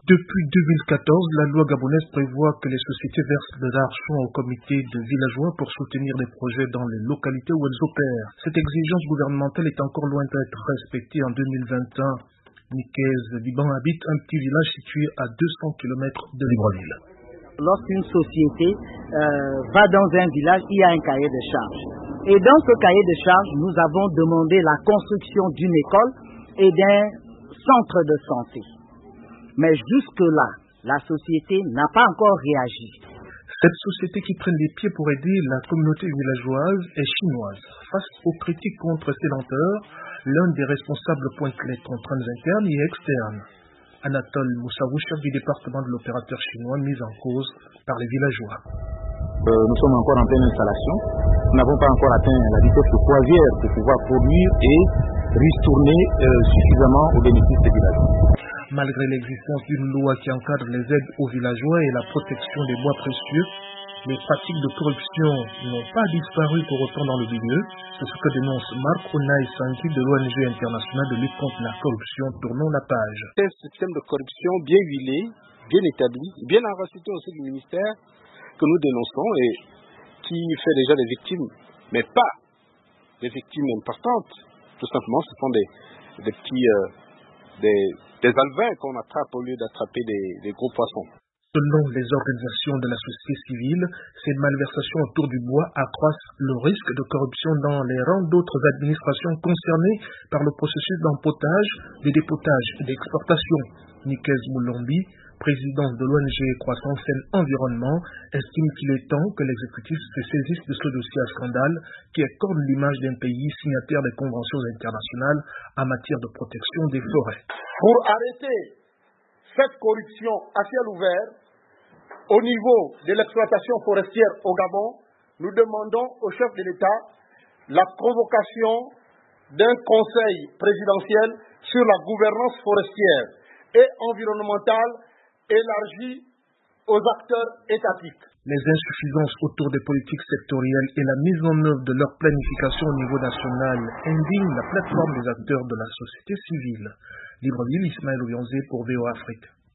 Depuis 2014, la loi gabonaise prévoit que les sociétés versent de l'argent au comité de villageois pour soutenir des projets dans les localités où elles opèrent. Cette exigence gouvernementale est encore loin d'être respectée en 2021. Nikez Liban habite un petit village situé à 200 km de Libreville. Lorsqu'une société va dans un village, il y a un cahier de charges. Et dans ce cahier de charges, nous avons demandé la construction d'une école et d'un centre de santé. Mais jusque-là, la société n'a pas encore réagi. Cette société qui prend les pieds pour aider la communauté villageoise est chinoise. Face aux critiques contre ces lenteurs, l'un des responsables pointe les contraintes internes et externes. Anatole Moussavou, chef du département de l'opérateur chinois, mis en cause par les villageois. Nous sommes encore en pleine installation. Nous n'avons pas encore atteint la vitesse de croisière pour pouvoir produire et ristourner suffisamment aux bénéfices des villageois. Malgré l'existence d'une loi qui encadre les aides aux villageois et la protection des bois précieux, les pratiques de corruption n'ont pas disparu pour autant dans le milieu. C'est ce que dénonce Marc Onaï Sanki de l'ONG internationale de lutte contre la corruption. Tournons la page. C'est un système de corruption bien huilé, bien établi, bien enraciné aussi du ministère que nous dénonçons et qui fait déjà des victimes, mais pas des victimes importantes. Tout simplement, ce sont des petits... des alevins qu'on attrape au lieu d'attraper des gros poissons. Selon les organisations de la société civile, ces malversations autour du bois accroissent le risque de corruption dans les rangs d'autres administrations concernées par le processus d'empotage, de dépotage et d'exportation. Nikez Moulombi, président de l'ONG Croissance et Environnement, estime qu'il est temps que l'exécutif se saisisse de ce dossier à scandale qui écorne l'image d'un pays signataire des conventions internationales en matière de protection des forêts. Pour arrêter cette corruption à ciel ouvert au niveau de l'exploitation forestière au Gabon, nous demandons au chef de l'État la convocation d'un conseil présidentiel sur la gouvernance forestière et environnementale élargie aux acteurs étatiques. Les insuffisances autour des politiques sectorielles et la mise en œuvre de leur planification au niveau national indignent la plateforme des acteurs de la société civile. Libreville, Ismaël Obianzé pour VOA Afrique.